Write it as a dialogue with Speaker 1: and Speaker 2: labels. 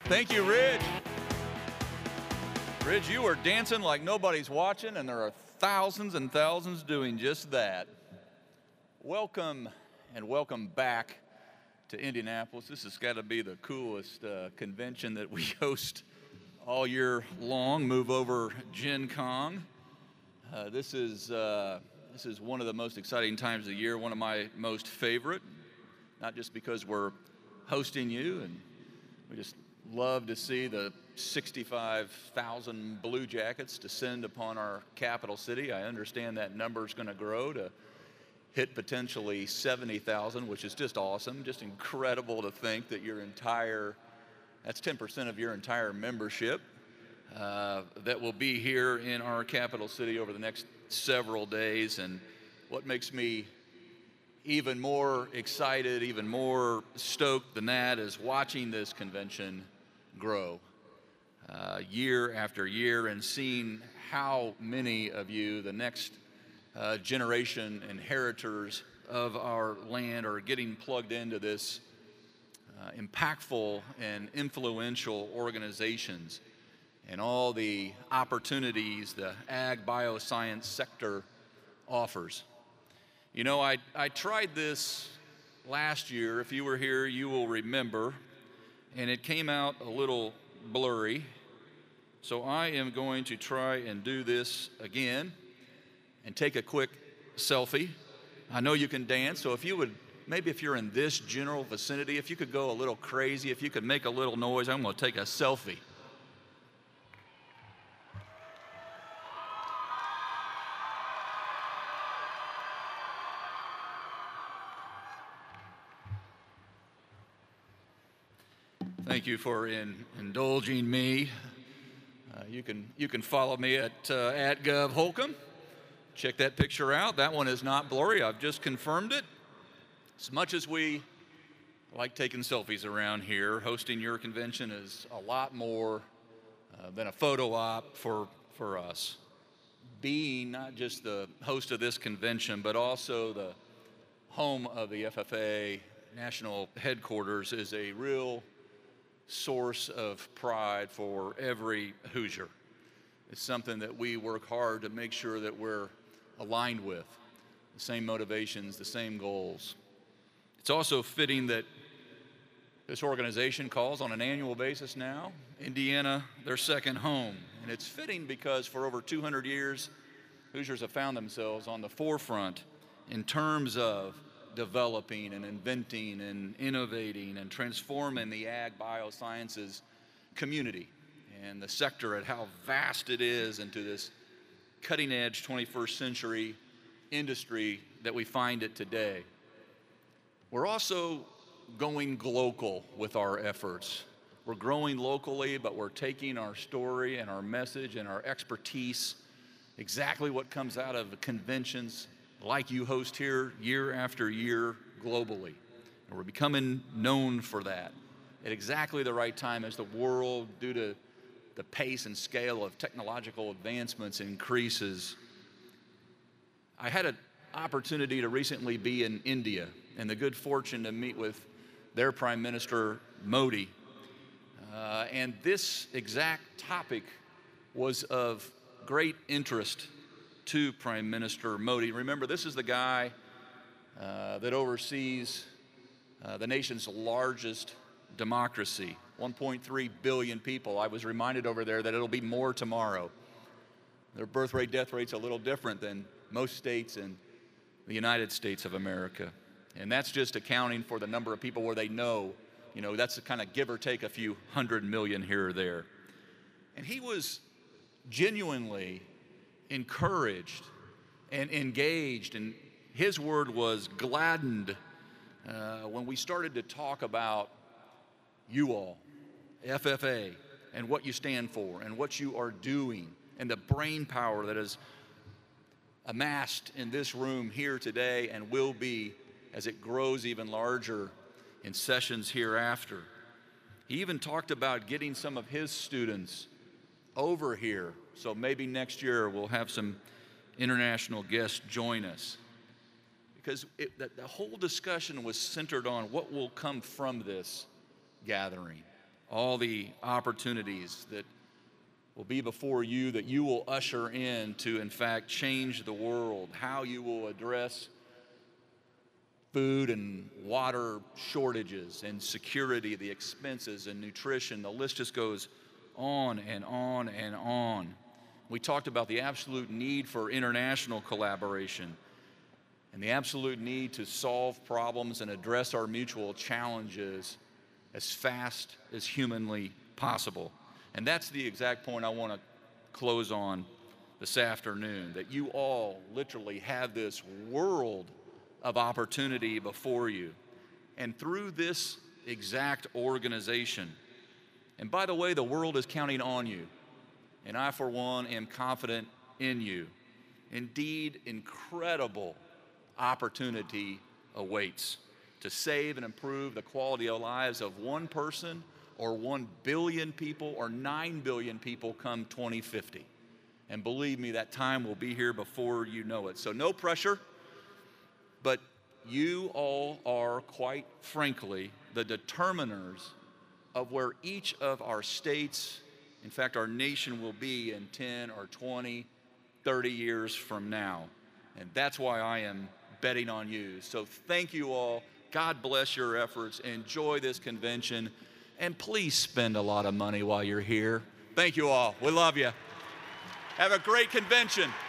Speaker 1: Thank you, Ridge. Ridge, you are dancing like nobody's watching, and there are thousands and thousands doing just that. Welcome and welcome back to Indianapolis. This has got to be the coolest convention that we host all year long. Move over Gen Con. This is one of the most exciting times of the year, one of my most favorite, not just because we're hosting you, and we just love to see the 65,000 Blue Jackets descend upon our capital city. I understand that number is going to grow to hit potentially 70,000, which is just awesome, just incredible to think that that's 10% of your entire membership that will be here in our capital city over the next several days. And what makes me even more excited, even more stoked than that is watching this convention grow year after year and seeing how many of you, the next generation inheritors of our land, are getting plugged into this impactful and influential organizations and all the opportunities the ag bioscience sector offers. You know, I tried this last year. If you were here, you will remember, and it came out a little blurry. So I am going to try and do this again and take a quick selfie. I know you can dance, so if you would, maybe if you're in this general vicinity, if you could go a little crazy, if you could make a little noise, I'm going to take a selfie. Thank you for indulging me. You can follow me at @GovHolcomb. Check that picture out. That one is not blurry. I've just confirmed it. As much as we like taking selfies around here, hosting your convention is a lot more than a photo op for us. Being not just the host of this convention, but also the home of the FFA national headquarters is a real source of pride for every Hoosier. It's something that we work hard to make sure that we're aligned with, the same motivations, the same goals. It's also fitting that this organization calls on an annual basis now Indiana their second home. And it's fitting because for over 200 years, Hoosiers have found themselves on the forefront in terms of developing and inventing and innovating and transforming the ag biosciences community and the sector at how vast it is into this cutting edge 21st century industry that we find it today. We're also going global with our efforts. We're growing locally, but we're taking our story and our message and our expertise, exactly what comes out of conventions like you host here year after year globally. And we're becoming known for that at exactly the right time as the world, due to the pace and scale of technological advancements, increases. I had an opportunity to recently be in India and the good fortune to meet with their Prime Minister Modi. And this exact topic was of great interest to Prime Minister Modi. Remember, this is the guy that oversees the nation's largest democracy, 1.3 billion people. I was reminded over there that it'll be more tomorrow. Their birth rate, death rate's a little different than most states in the United States of America. And that's just accounting for the number of people where they know, that's the kind of give or take a few 100 million here or there. And he was genuinely encouraged and engaged, and his word was gladdened when we started to talk about you all, FFA, and what you stand for and what you are doing and the brain power that is amassed in this room here today and will be as it grows even larger in sessions hereafter. He even talked about getting some of his students over here, so maybe next year we'll have some international guests join us. Because the whole discussion was centered on what will come from this gathering. all the opportunities that will be before you, that you will usher in to, in fact, change the world, how you will address food and water shortages and security, the expenses and nutrition. The list just goes on and on and on. We talked about the absolute need for international collaboration and the absolute need to solve problems and address our mutual challenges as fast as humanly possible. And that's the exact point I want to close on this afternoon, that you all literally have this world of opportunity before you. And through this exact organization, and by the way, the world is counting on you, and I, for one, am confident in you. Indeed, incredible opportunity awaits to save and improve the quality of lives of one person or 1 billion people or 9 billion people come 2050. And believe me, that time will be here before you know it. So no pressure, but you all are, quite frankly, the determiners of where each of our states, in fact, our nation will be in 10 or 20, 30 years from now. And that's why I am betting on you. So thank you all. God bless your efforts. Enjoy this convention. And please spend a lot of money while you're here. Thank you all. We love you. Have a great convention.